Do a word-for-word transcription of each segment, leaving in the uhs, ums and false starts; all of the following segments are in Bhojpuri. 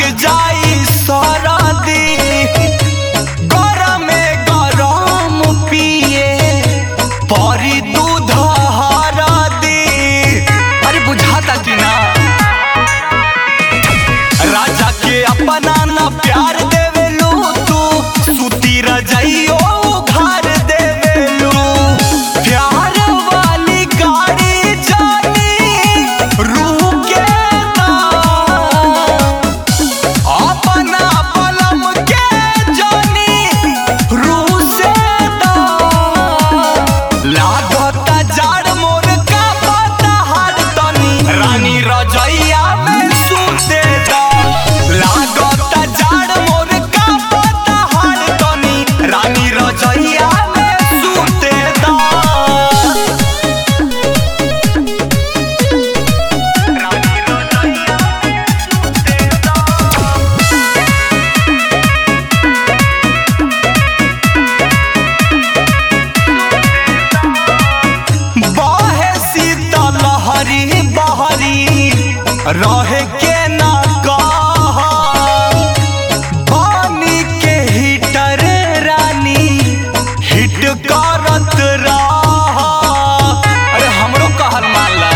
जाई सरदी गरम गरम पिए परी दूध हरदी। अरे बुझाता कि ना राजा के अपना ना प्यार देवेलू तू सुती रजाइयो घर देवेलू। प्यार वाली गाड़ी जानी रूह के ना अपना पलम के जानी रूह से ना लागता जाड़ मोर का पता हार तनी रानी रजैया में सुते दा। लागता जाड़ मोर का पता हार तनी रानी रजैया में सुते दा। बहे शीतल लहरी बहरी रहे के ना कहा पानी के हीटर रानी हिट करत रहा। अरे हमरो कहल मानला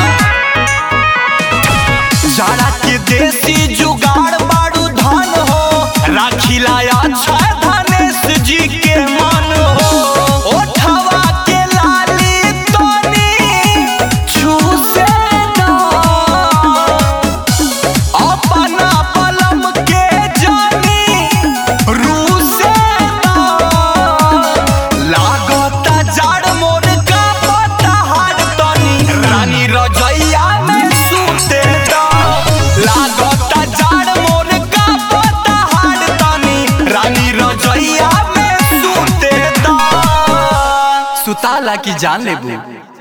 जाड़ा के देसी जुगाड़ बाड़ू धन हो राखिला अच्छा धनेश जी के मन हो। ओठवा के लाली तनी छूसे ना अपना पलम के जानी रूह से ना लागता जाड़ मोर का पता हार तनी रानी रजैया में सुते दा। लागता जाड़ मोर का पता हार तनी रानी रजैया में सुते दा। सुताला की जान लेबू।